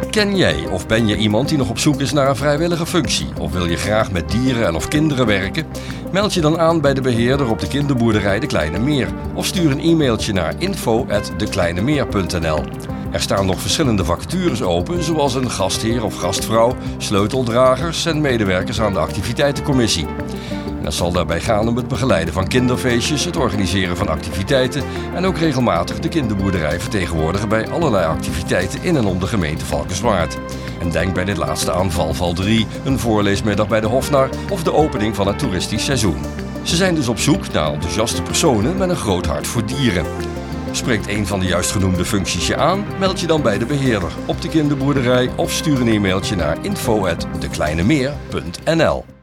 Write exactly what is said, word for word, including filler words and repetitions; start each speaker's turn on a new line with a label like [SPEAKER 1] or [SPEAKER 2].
[SPEAKER 1] Ken jij of ben je iemand die nog op zoek is naar een vrijwillige functie? Of wil je graag met dieren en of kinderen werken? Meld je dan aan bij de beheerder op de kinderboerderij De Kleine Meer. Of stuur een e-mailtje naar info at dekleinemeer punt n l. Er staan nog verschillende vacatures open, zoals een gastheer of gastvrouw, sleuteldragers en medewerkers aan de activiteitencommissie. En dat zal daarbij gaan om het begeleiden van kinderfeestjes, het organiseren van activiteiten en ook regelmatig de kinderboerderij vertegenwoordigen bij allerlei activiteiten in en om de gemeente Valkenswaard. En denk bij dit laatste aan Valval drie, een voorleesmiddag bij de Hofnar of de opening van het toeristisch seizoen. Ze zijn dus op zoek naar enthousiaste personen met een groot hart voor dieren. Spreekt een van de juist genoemde functies je aan? Meld je dan bij de beheerder op de kinderboerderij of stuur een e-mailtje naar info at dekleinemeer punt n l.